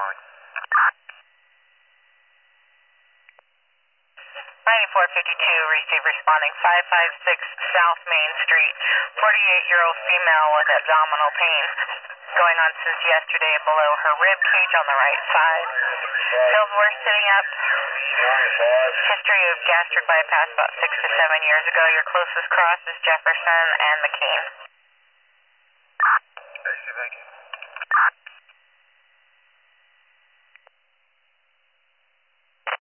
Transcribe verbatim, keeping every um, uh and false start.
calling. ninety-four fifty-two, receive responding five five six South Main Street, forty-eight-year-old female with abdominal pain. Going on since yesterday below her rib cage on the right side. Feels worse sitting up. History of gastric bypass about six to seven years ago. Your closest cross is Jefferson and McKean. Thank you.